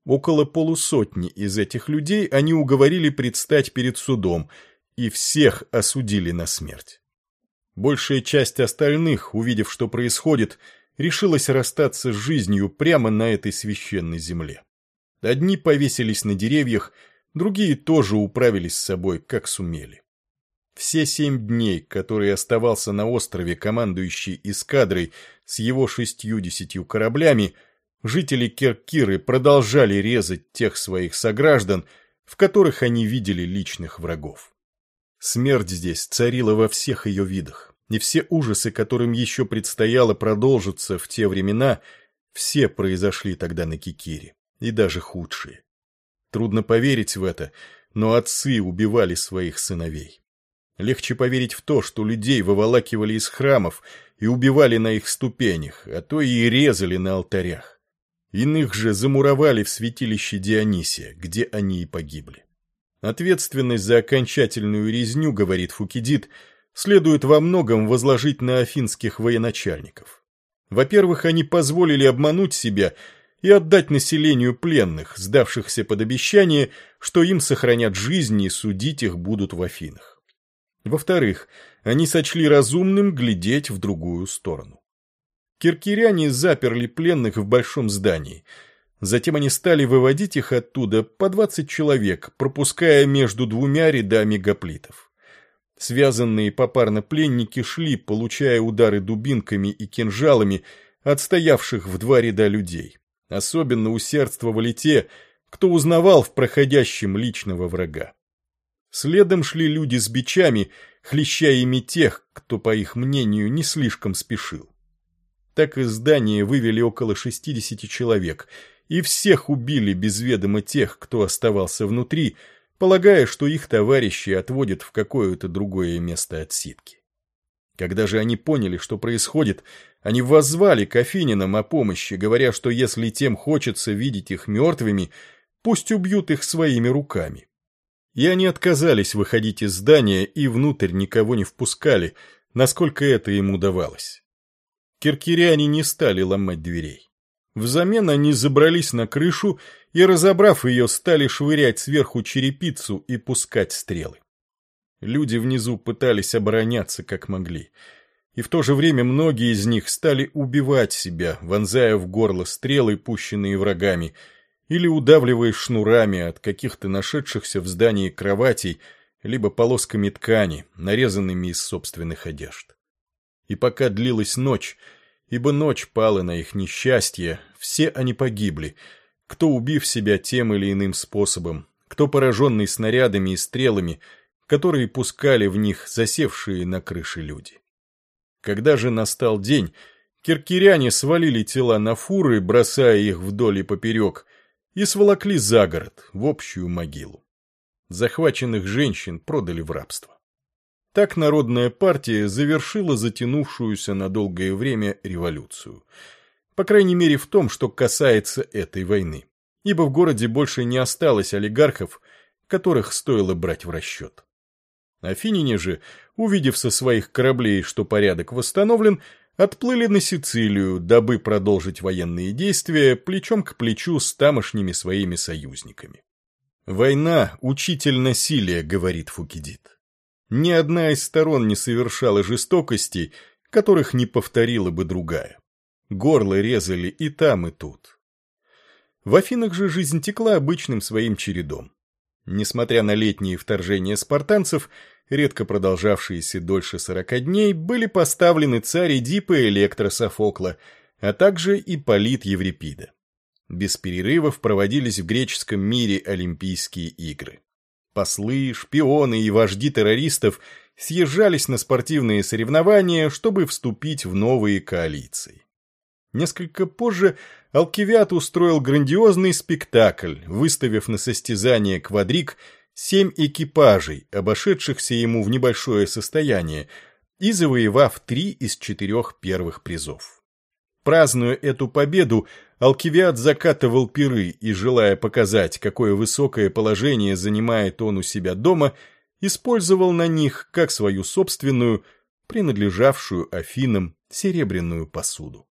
Около полусотни из этих людей они уговорили предстать перед судом, и всех осудили на смерть. Большая часть остальных, увидев, что происходит, решилась расстаться с жизнью прямо на этой священной земле. Одни повесились на деревьях, другие тоже управились с собой, как сумели. Все 7 дней, которые оставался на острове командующий эскадрой с его 60 кораблями, жители Керкиры продолжали резать тех своих сограждан, в которых они видели личных врагов. Смерть здесь царила во всех ее видах, и все ужасы, которым еще предстояло продолжиться в те времена, все произошли тогда на Кикире, и даже худшие. Трудно поверить в это, но отцы убивали своих сыновей. Легче поверить в то, что людей выволакивали из храмов и убивали на их ступенях, а то и резали на алтарях. Иных же замуровали в святилище Дионисия, где они и погибли. Ответственность за окончательную резню, говорит Фукидид, следует во многом возложить на афинских военачальников. Во-первых, они позволили обмануть себя и отдать населению пленных, сдавшихся под обещание, что им сохранят жизнь и судить их будут в Афинах. Во-вторых, они сочли разумным глядеть в другую сторону. Киркиряне заперли пленных в большом здании. Затем они стали выводить их оттуда по 20 человек, пропуская между 2 рядами гоплитов. Связанные попарно пленники шли, получая удары дубинками и кинжалами от стоявших в 2 ряда людей. Особенно усердствовали те, кто узнавал в проходящем личного врага. Следом шли люди с бичами, хлеща ими тех, кто, по их мнению, не слишком спешил. Так из здания вывели около 60 человек, и всех убили без ведома тех, кто оставался внутри, полагая, что их товарищи отводят в какое-то другое место отсидки. Когда же они поняли, что происходит, они воззвали к афинянам о помощи, говоря, что если тем хочется видеть их мертвыми, пусть убьют их своими руками. И они отказались выходить из здания и внутрь никого не впускали, насколько это им удавалось. Киркиряне не стали ломать дверей. Взамен они забрались на крышу и, разобрав ее, стали швырять сверху черепицу и пускать стрелы. Люди внизу пытались обороняться как могли, и в то же время многие из них стали убивать себя, вонзая в горло стрелы, пущенные врагами, или удавливая шнурами от каких-то нашедшихся в здании кроватей, либо полосками ткани, нарезанными из собственных одежд. И пока длилась ночь, ибо ночь пала на их несчастье, все они погибли, кто убив себя тем или иным способом, кто пораженный снарядами и стрелами, которые пускали в них засевшие на крыше люди. Когда же настал день, киркиряне свалили тела на фуры, бросая их вдоль и поперек, и сволокли за город, в общую могилу. Захваченных женщин продали в рабство. Так Народная партия завершила затянувшуюся на долгое время революцию. По крайней мере в том, что касается этой войны. Ибо в городе больше не осталось олигархов, которых стоило брать в расчет. Афиняне же, увидев со своих кораблей, что порядок восстановлен, отплыли на Сицилию, дабы продолжить военные действия плечом к плечу с тамошними своими союзниками. «Война – учитель насилия», – говорит Фукидид. Ни одна из сторон не совершала жестокостей, которых не повторила бы другая. Горло резали и там, и тут. В Афинах же жизнь текла обычным своим чередом. Несмотря на летние вторжения спартанцев, редко продолжавшиеся дольше 40 дней, были поставлены царь Эдипа и Электра Софокла, а также Ипполит Еврипида. Без перерывов проводились в греческом мире Олимпийские игры. Послы, шпионы и вожди террористов съезжались на спортивные соревнования, чтобы вступить в новые коалиции. Несколько позже Алкивиад устроил грандиозный спектакль, выставив на состязание квадриг 7 экипажей, обошедшихся ему в небольшое состояние, и завоевав 3 из 4 первых призов. Празднуя эту победу, Алкивиад закатывал пиры и, желая показать, какое высокое положение занимает он у себя дома, использовал на них, как свою собственную, принадлежавшую Афинам, серебряную посуду.